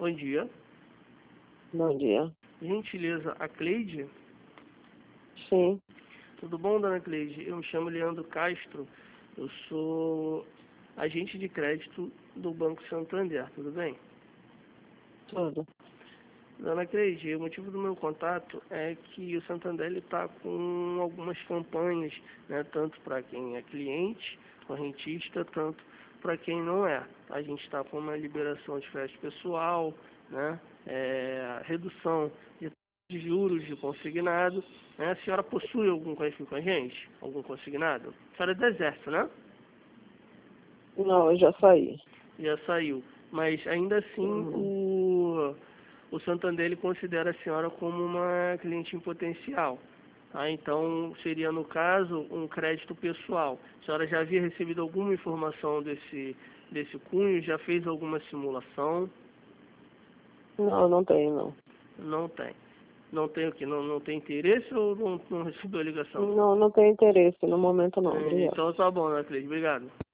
Bom dia. Bom dia. Gentileza, a Cleide? Sim, Tudo bom, dona Cleide? Eu me chamo Leandro Castro. Eu sou agente de crédito do Banco Santander, tudo bem? tudo. Dona Cleide, o motivo do meu contato é que o Santander está com algumas campanhas, né, tanto para quem é cliente, correntista, tanto para quem não é. A gente está com uma liberação de crédito pessoal, né, redução de juros de consignado. Né? A senhora possui algum conhecimento com a gente? Algum consignado? A senhora é do Exército, né? Não, eu já saí. Já saiu. Mas ainda assim o Santander ele considera a senhora como uma cliente em potencial. Tá? Então seria, no caso, um crédito pessoal. A senhora já havia recebido alguma informação desse cunho? Já fez alguma simulação? Não, não tenho, não. Não tem. Não tem o quê? Não tem interesse ou não recebeu a ligação? Não, não tenho interesse no momento, não. Obrigado. Então tá bom, né, Cleide? Obrigado.